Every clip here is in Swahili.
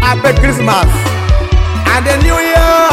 Happy Christmas and the New Year.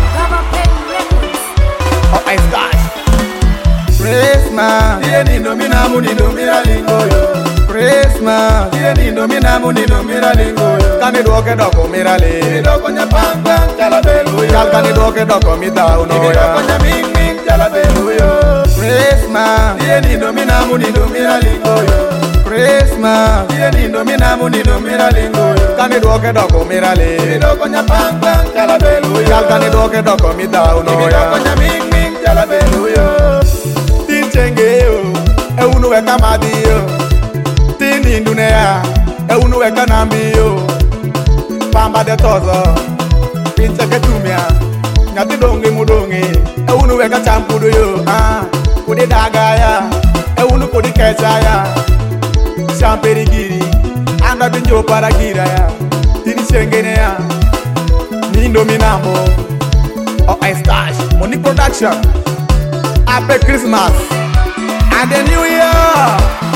Oh, I start. Christmas. Ni nomina muni nomira lingoyo. Christmas. Ni nomina muni nomira lingoyo. Kani doke doko mirale. Ni doko nyapanga chala beluyo. Kal kani doke doko mida uno ya. Ni doko nyaming ming chala beluyo. Christmas. Ni nomina muni nomira lingoyo. Christmas. Ni nomina muni nomira lingoyo. Kani doke doko mirale. Ni doko nyapanga chala beluyo. Kal kani doke doko mida uno ya. Ni doko nyaming ming chala beluyo. Tinchengeo, unu weka madio. Tini ndunea, unu weka nambio. Pamba de tozo, pinche ketumia. Nyati donge mudonge, unu weka champudu yo. Kudi dagaya, unu kudi kechaya. Champerigiri, anda binjo paragira ya. Tini chengenea, nindo minamo. Oh, I stash, Monique Production. Happy Christmas and the New Year.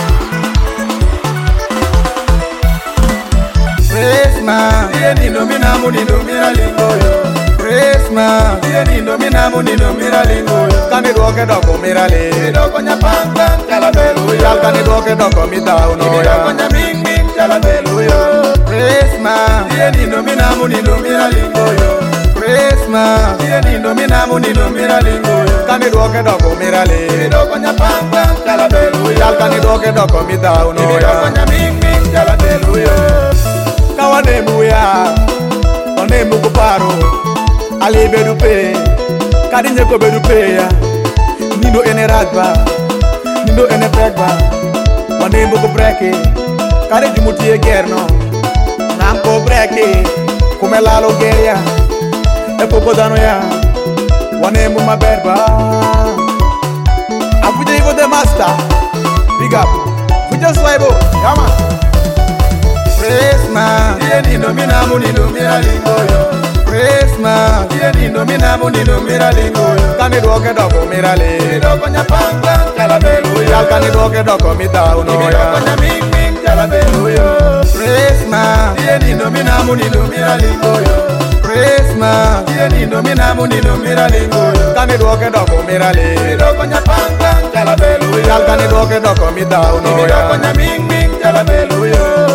Christmas. Ni nomina muni nomira lingoyo. Christmas. Ni nomina muni nomira lingoyo. Kani doke doko mirale. Ni doko nyapanga chala beluyo. Kani doke doko mida uno ya. Ni doko nyaming ming chala beluyo. Christmas. Ni nomina muni nomira lingoyo. Christmas. Ni nomina muni nomira lingoyo. Kani doke doko mirale. Ni doko nyapanga chala beluyo. Kani doke doko mida uno ya. Ni doko nyaming ming chala beluyo. Kawanemu ya, onemu kuparo. Ali bedupe, kadi nyeko bedupe ya. Nindo ene ragba, nindo ene pregba. Onemu kubreke, kadi jumuti gerno. Namko breke, kumelalo geria. Eko kodano ya, onemu maberba. Afuje ivo the master, big up. Fuje swaibo, yama. Christmas. Ni nomina muni nomira lingoyo. Christmas. Ni nomina muni nomira lingoyo. Kani doke doko mirale. Ni doko nyapanga chala beluyo. Kani doke doko mida uno ya. Ni doko nyaming ming chala beluyo. Christmas. Ni nomina muni nomira lingoyo. Christmas. Ni nomina muni nomira lingoyo. Kani doke doko mirale. Ni doko nyapanga chala beluyo. Kani doke doko mida uno ya. Ni doko nyaming ming chala beluyo.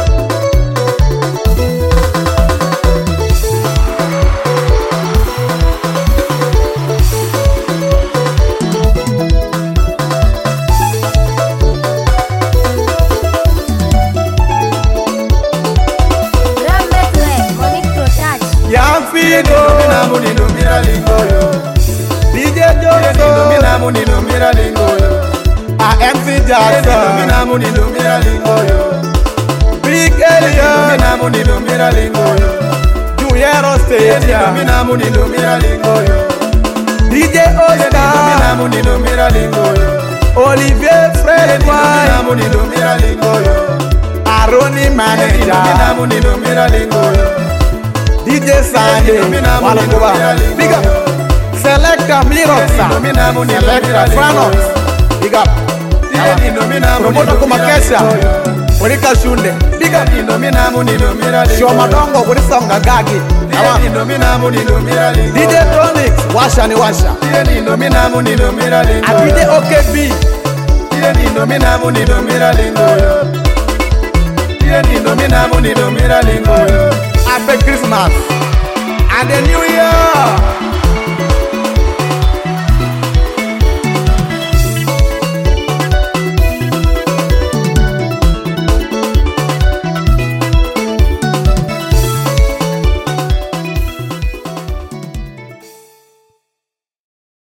Nomina muni nomira lingoyo. DJ Johnson. Nomina muni nomira lingoyo. MC Jackson. Nomina muni nomira lingoyo. Big Elia. Nomina muni nomira lingoyo. Junior State. Nomina muni nomira lingoyo. DJ Oscar. Nomina muni nomira lingoyo. Olivier Fred. Nomina muni nomira lingoyo. Aroni Manager. Nomina muni nomira lingoyo. DJ Sande, Walakuba, big up. Selector Miroxa, Selector Franos, big up. Promoter Kumakesha, Urika Shunde, big up. Shoma Dongo, Urisonga Gagi, DJ Tronix, Washa ni Washa, DJ OKB, Happy Christmas.